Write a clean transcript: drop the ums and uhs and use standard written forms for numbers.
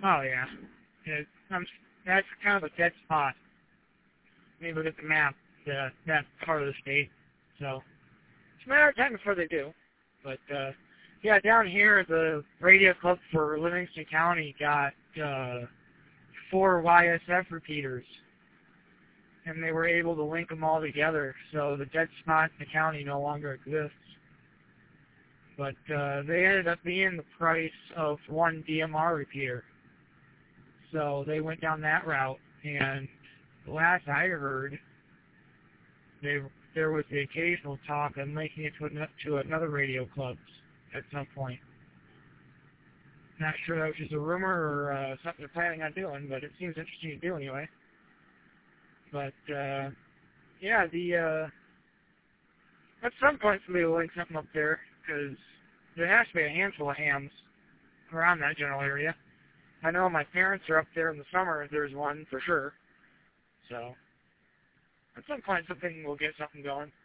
Oh, yeah. That's kind of a dead spot. Maybe look at the map, that part of the state. So, it's a matter of time before they do. But, yeah, down here, the radio club for Livingston County got 4 YSF repeaters. And they were able to link them all together, so the dead spot in the county no longer exists. But they ended up being the price of 1 DMR repeater. So they went down that route, and the last I heard, there was the occasional talk of making it to another radio club at some point. Not sure that was just a rumor or something they're planning on doing, but it seems interesting to do anyway. But, yeah, at some point somebody will link something up there, because there has to be a handful of hams around that general area. I know my parents are up there in the summer, there's one for sure. So, at some point something will get something going.